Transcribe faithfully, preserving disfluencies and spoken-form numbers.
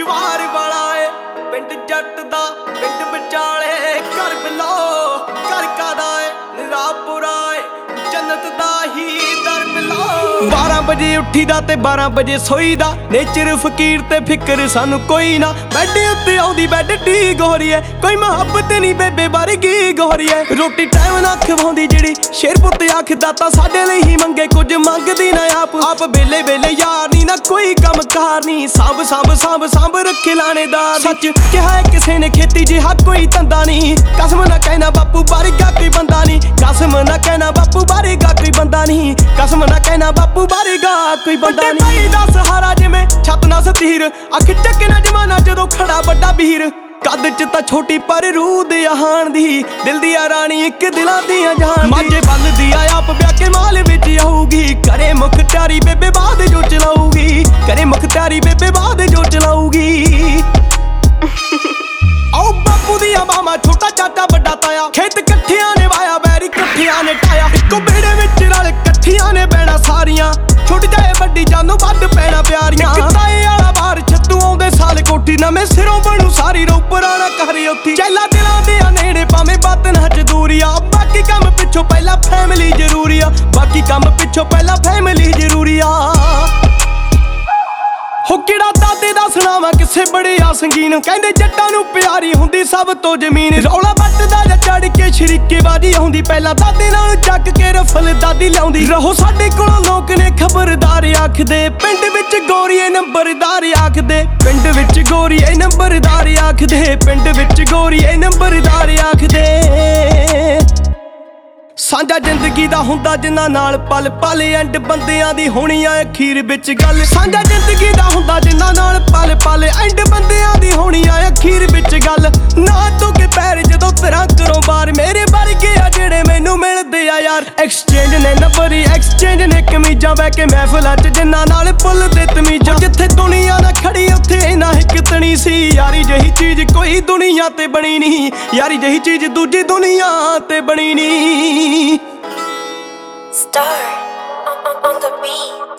ਜਵਾਰ ਵਾਲਾ ਏ ਪਿੰਡ ਜੱਟ ਦਾ ਪਿੰਡ ਵਿਚਾਲੇ ਘਰ ਬਿਲੋ ਘਰ ਕਾਦਾ ਏ ਨਿਰਾਪੁਰਾ ਏ ਜੰਨਤ ਦਾ ਹੀ ਦਰ ਬਿਲੋ ਬਾਰਾਂ ਵਜੇ ਉੱਠੀਦਾ ਤੇ ਬਾਰਾਂ ਵਜੇ ਸੋਈਦਾ ਨੇਚਰ ਫਕੀਰ ਤੇ ਫਿਕਰ ਸਾਨੂੰ ਕੋਈ ਨਾ ਬੈੱਡ ਉੱਤੇ ਆਉਂਦੀ ਬੈੱਡ ਟੀ ਗੋਰੀਏ ਕੋਈ ਮੁਹੱਬਤ ਨਹੀਂ ਬੇਬੇ ਵਰਗੀ ਗੋਰੀਏ ਰੋਟੀ ਟਾਈਮ ਨਾ ਖਵਾਉਂਦੀ ਜਿਹੜੀ ਸ਼ੇਰ ਪੁੱਤ ਆਖਦਾ ਤਾਂ ਸਾਡੇ ਲਈ ਹੀ ਮੰਗੇ ਕੁਝ ਮੰਗਦੀ ਨਾ ਆਪ ਆਪ ਵੇਲੇ ਵੇਲੇ ਯਾਰ ਨਹੀਂ ਨਾ ਕੋਈ ਕੰਮ ਕਾਰ ਨਹੀਂ ਸਾਂਭ ਸਾਂਭ ਸਾਂਭ ਸਾਂਭ ਰੱਖੇ ਲਾਣੇਦਾਰ ਸੱਚ ਕਿਹਾ ਕਿਸੇ ਨੇ ਖੇਤੀ ਜਿਹਾ ਕੋਈ ਧੰਦਾ ਨਹੀਂ ਕਸਮ ਨਾ ਕਹਿਣਾ ਬਾਪੂ ਵਰਗਾ ਕੋਈ ਬੰਦਾ ਨਹੀਂ ਕਸਮ ਨਾ ਕਹਿਣਾ ਬਾਪੂ ਵਰਗਾ ਕੋਈ ਬੰਦਾ ਨਹੀਂ ਕਸਮ ਨਾ ਕਹਿਣਾ ਬਾਪੂ ਵਰਗਾ ਕੋਈ ਬੰਦਾ ਨਹੀਂ ਭਾਈ ਦਾ ਸਹਾਰਾ ਜਿਵੇਂ ਛੱਤ ਨਾ ਸਤੀਰ ਅੱਖ ਚੱਕੇ ਨਾ ਜਮਾਨਾ ਜਦੋਂ ਖੜਾ ਵੱਡਾ ਵੀਰ ਕੱਦ ਚ ਤਾਂ ਛੋਟੀ ਪਰ ਰੂਹ ਦੇ ਆਹਾਨ ਦੀ ਦਿਲ ਦੀ ਆ ਰਾਣੀ ਇੱਕ ਦਿਲਾਂ ਦੀਆਂ ਜਾਨ ਮਾਝੇ ਬੱਲਦੀ ਆ ਆਪ ਵਿਆਹ ਕੇ ਮਾਲ ਵਿੱਚ ਆਊਗੀ ਕਰੇ ਮੁਖਤਿਆਰੀ ਬੇਬੇ ਬਾਦ ਜੋ ਚਲਾਊਗੀ ਕਰੇ ਮੁਖਤਿਆਰੀ ਬੇਬੇ ਬਾਦ ਜੋ ਚਲਾਊਗੀ ਆਓ ਬਾਪੂ ਦੀ ਬਾਵਾਂ ਛੋਟਾ ਚਾਚਾ ਵੱਡਾ ਤਾਇਆ ਖੇਤ ਇਕੱਠਿਆਂ ਨੇ ਵਾਇਆ ਬੈਰੀ ਇਕੱਠਿਆਂ ਨੇ ਟਾਇਆ ਇੱਕੋ ਬੇੜੇ ਵਿੱਚ ਰਲ ਇਕੱਠਿਆਂ ਨੇ ਬਹਿਣਾ ਸਾਰੀਆਂ ਛੁੱਟ ਜਾਏ ਵੱਡੀ ਜਾਨੋਂ ਵੱਧ ਪੈਣਾ ਪਿਆਰੀਆਂ ਇੱਕ ਤਾਏ ਵਾਲਾ ਬਾਹਰ ਛੱਤੂ ਆਉਂਦੇ ਸਾਲ ਕੋਠੀ ਨਵੇਂ ਸਿਰੋਂ ਬਣੂ ਸਾਰੀ ਰੋ ਪੁਰਾਣਾ ਘਰ ਉੱਥੀ ਚੈਲਾ ਦਿਲਾਂ ਦੇ ਨੇੜੇ ਭਾਵੇਂ ਬਾਤ ਨਾ ਜ਼ਰੂਰੀ ਆ ਬਾਕੀ ਕੰਮ ਪਿੱਛੋਂ ਪਹਿਲਾਂ ਫੈਮਿਲੀ ਜ਼ਰੂਰੀ ਆ ਬਾਕੀ ਕੰਮ ਪਿੱਛੋਂ ਪਹਿਲਾਂ ਫੈਮਿਲੀ ਜ਼ਰੂਰੀ ਆ ਹੋ ਕਿਹੜਾ ਦਾਦੇ ਦਾ ਸੁਣਾਵਾ ਕਿਸੇ ਬੜੇ ਆ ਸੰਗੀਨ ਕਹਿੰਦੇ ਜੱਟਾਂ ਨੂੰ ਪਿਆਰੀ ਹੁੰਦੀ ਸਭ ਤੋਂ ਜ਼ਮੀਨ ਰੌਲਾ ਵੱਟਦਾ ਜਾਂ ਚੜ ਕੇ ਸ਼ਰੀਕੇ ਬਾਜੀ ਆਉਂਦੀ ਪਹਿਲਾਂ ਦਾਦੇ ਨਾਲ ਚੱਕ ਕੇ ਰਫਲ ਦਾਦੀ ਲਿਆਉਂਦੀ ਰਹੋ ਸਾਡੇ ਕੋਲੋਂ ਲੋਕ ਨੇ ਖਬਰਦਾਰ ਆਖਦੇ ਪਿੰਡ ਵਿੱਚ ਗੋਰੀਏ ਨੰਬਰਦਾਰ ਆਖਦੇ ਪਿੰਡ ਵਿੱਚ ਗੋਰੀਏ ਨੰਬਰਦਾਰ ਆਖਦੇ ਪਿੰਡ ਵਿੱਚ ਗੋਰੀਏ ਨੰਬਰਦਾਰ ਆਖਦੇ ਸਾਂਝਾ ਜ਼ਿੰਦਗੀ ਦਾ ਹੁੰਦਾ ਜਿਨ੍ਹਾਂ ਨਾਲ ਪਲ ਪਲ ਐਂਡ ਬੰਦਿਆਂ ਦੀ ਹੋਣੀ ਆ ਅਖੀਰ ਵਿੱਚ ਗੱਲ ਸਾਂਝਾ ਜ਼ਿੰਦਗੀ ਦਾ ਹੁੰਦਾ ਜਿਨ੍ਹਾਂ ਨਾਲ ਪਲ ਪਲ ਐਂਡ ਬੰਦਿਆਂ ਦੀ ਹੋਣੀ ਆ ਅਖੀਰ ਵਿੱਚ ਗੱਲ ਨਾ ਤੂੰ ਕੇ ਪੈਰ ਜਦੋਂ ਤੇਰਾ ਕਰੋ ਬਾਰ ਮੇਰੇ ਵਰਗੇ ਆ ਜਿਹੜੇ ਮੈਨੂੰ ਮਿਲਦੇ ਆ ਯਾਰ ਐਕਸਚੇਂਜ ਨੇ ਨੰਬਰ ਐਕਸਚੇਂਜ ਨੇ ਕਮੀਜ਼ਾਂ ਬਹਿ ਕੇ ਮਹਿਫਲਾਂ 'ਚ ਜਿਨ੍ਹਾਂ ਨਾਲ ਪੁੱਲ ਤੇ ਤਮੀਜ਼ਾਂ ਜਿੱਥੇ ਦੁਨੀਆ ਨਾ ਖੜੀ ਉੱਥੇ ਨਾ ਇੱਕ ਤਣੀ ਸੀ ਯਾਰੀ ਜਹੀ ਚੀਜ਼ ਕੋਈ ਦੁਨੀਆ ਤੇ ਬਣੀ ਨਹੀਂ ਯਾਰੀ ਜਹੀ ਚੀਜ਼ ਦੂਜੀ ਦੁਨੀਆ ਤੇ ਬਣੀ ਨਹੀਂ Star on, on, on the beat.